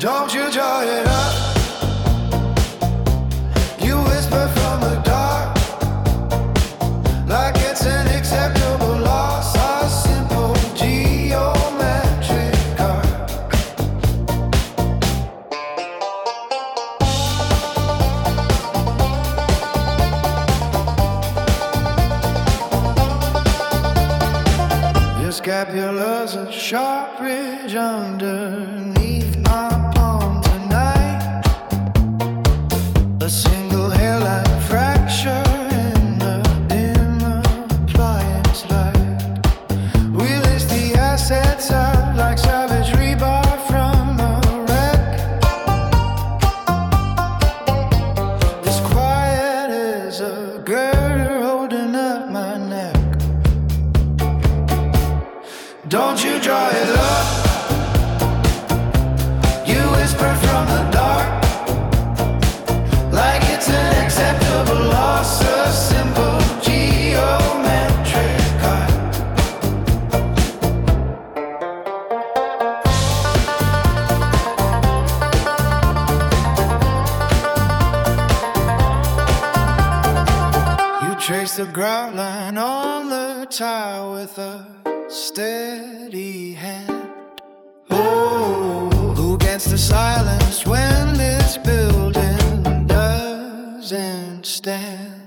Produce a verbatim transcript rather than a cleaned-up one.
Don't you draw it up. You whisper from the dark, like it's an acceptable loss, a simple geometric art. Your scapula's a sharp ridge underneath my palm tonight. A single hairline fracture in the dim appliance light. We list the assets out like savage rebar from a wreck. As quiet as a girl holding up my neck. Don't you draw it up. You whisper from the dark, like it's an acceptable loss, a simple geometric art. You trace the grout line on the tile with a steady hand. Oh, who gets the silence when this building doesn't stand?